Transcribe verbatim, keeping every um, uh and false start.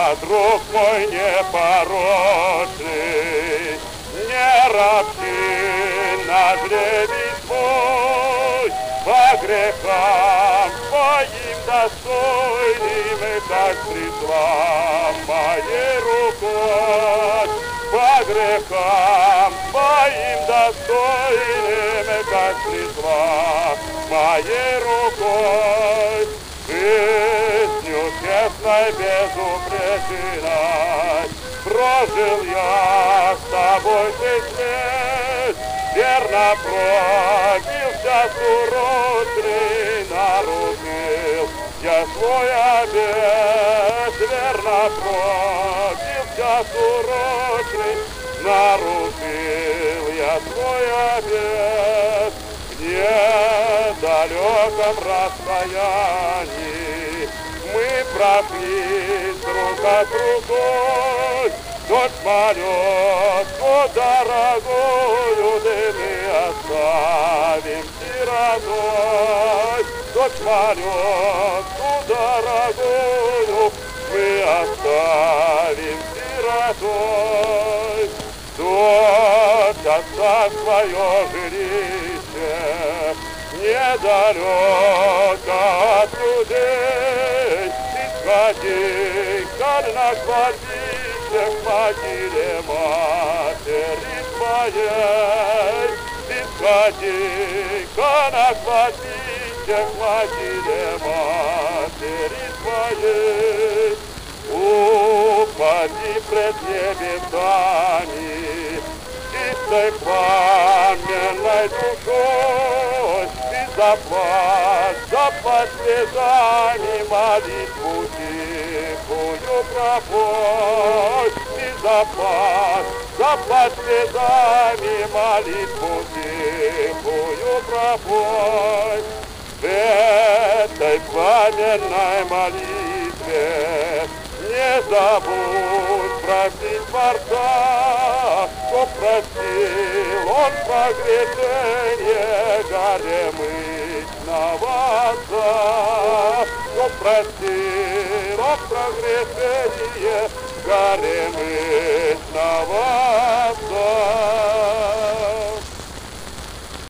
друг мой непорочный, не ропщи на жребий свой, по грехам твоим достойным, как пришла моей рукой, по грехам твоим достойным, как пришла моей рукой. Жизнью честной, безупречной прожил я с тобой шесть лет, верно пробился сурочный, нарушил я свой обет, верно пробился сурочный, нарушил я свой обет. В недалеком расстоянии мы прошли друг от другой, дочь малютку дорогую, да мы оставим сиротой. Дочь малютку дорогую мы оставим сиротой. Дочь отца свое жилище недалеко от людей, и сходи-ка на кладбище к могиле матери твоей, и сходи-ка на кладбище к могиле матери твоей. Упади пред небесами чистой пламенной душой и заплачь, заплачь слезами, молитву тихую пропой. И заплачь, заплачь слезами, молитву тихую пропой. В этой пламенной молитве не забудь просить Творца, что простил он прегрешение горемычного отца, что простил он прегрешение горемычного отца.